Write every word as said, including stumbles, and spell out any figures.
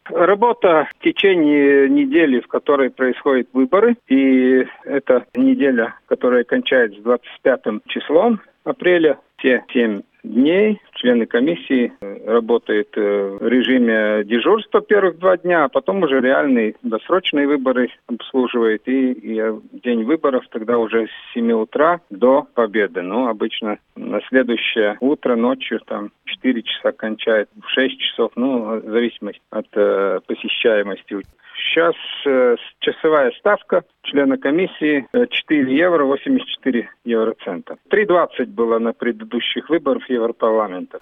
Работа в течение недели, в которой происходят выборы, и это неделя, которая кончается двадцать пятым числом апреля, все семь дней члены комиссии работают в режиме дежурства первых два дня, а потом уже реальные досрочные выборы обслуживают. И, и день выборов тогда уже с семи утра до победы. Ну, обычно на следующее утро, ночью, там, в четыре часа кончает, в шесть часов, ну, в зависимости от э, посещаемости. Сейчас э, часовая ставка члена комиссии э, четыре евро восемьдесят четыре евроцента. три двадцать было на предыдущих выборах Европарламента.